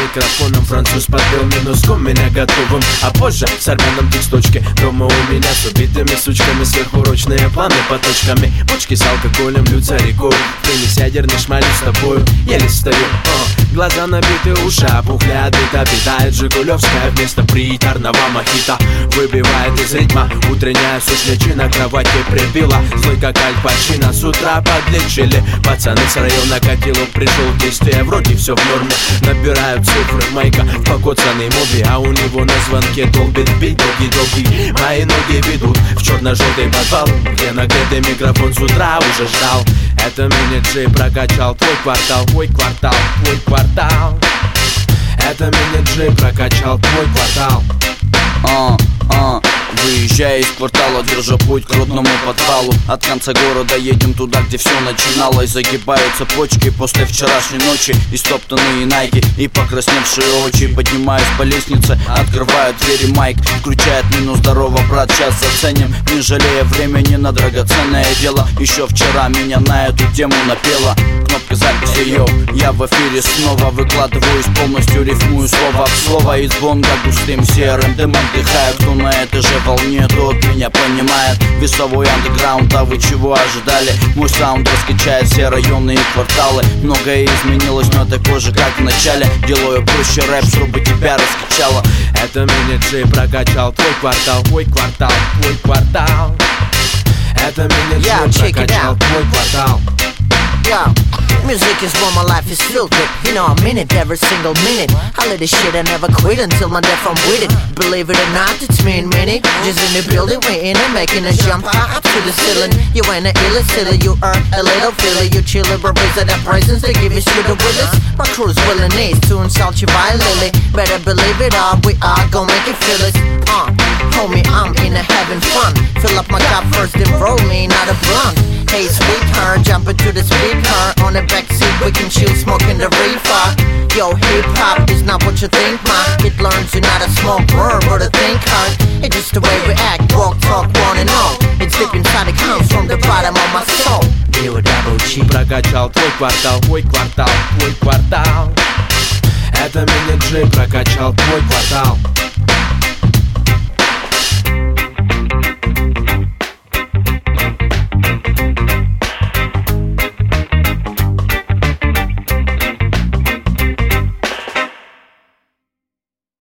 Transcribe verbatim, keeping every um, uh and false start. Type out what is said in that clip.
микрофоном француз подбил минуском меня готовым. А позже с армяном тексточки. Дома у меня с убитыми сучками, сверхурочные планы по точками. Бочки с алкоголем льются рекой. Принес ядерный шмаль с тобою, еле стою. О, глаза набиты, уши опухли от бита. Питает жигулевская вместо приторного мохито. Выбивает из ритма утренняя сушнячи на кровати прибила. Злой как Аль Пачино, с утра подлечили. Пацаны с района Катилов пришел в действие, вроде все в норме. Набирают цифры майка в покоцанной моби, а у него на звонке долбит бит. Долги-долги мои ноги ведут в черно-желтый подвал, где нагретый микрофон с утра уже ждал. Это мини-джей прокачал твой квартал, твой квартал, твой квартал. Это мини-джей прокачал твой квартал. А, а, выезжая из квартала, держа путь к родному подвалу. От конца города едем туда, где все начиналось. Загибаются почки после вчерашней ночи. И стоптанные найки, и покрасневшие очи. Поднимаюсь по лестнице, открываю двери майк. Включает минус, здорово, брат, сейчас заценим. Не жалея времени на драгоценное дело. Еще вчера меня на эту тему напела. Кнопка записи, йоу, я в эфире снова. Выкладываюсь полностью, рифмую слово в слово. И звон как густым серым дымом дыхаю. Кто на этой же волне, тот меня понимает. Весовой андеграунд, а вы чего ожидали? Мой саунд раскачает все районы и кварталы. Многое изменилось, но такой же, как в начале. Делаю проще рэп, чтобы тебя раскачало. Это мини-джей прокачал твой квартал, твой квартал, твой квартал. Это мини-джей прокачал твой квартал. Yo, music is what my life is filled with. You know I'm in it every single minute. I let this shit, I never quit until my death I'm with it. Believe it or not, it's me and Minnie. Just in the building, we're in it, making a jump high up to the ceiling. You ain't a illa silly, you earn a little feeling. You chillin', represent that presence, they give you shit the willis. My crew's willing these to insult you violently. Better believe it all, we are gon' make it feel it. Uh, homie, I'm in a having fun. Fill up my cup first and roll me, not a blunt. Hey sweetheart, jump into the speaker. On the backseat we can chill, smoking the reefer. Yo, hip-hop is not what you think, ma. It learns you're not a smoker, but a thinker. It's just the way we act, walk, talk, one and all. It's deep inside, it comes from the bottom of my soul. Прокачал твой квартал, твой квартал, твой квартал. Это мини-джей прокачал твой квартал.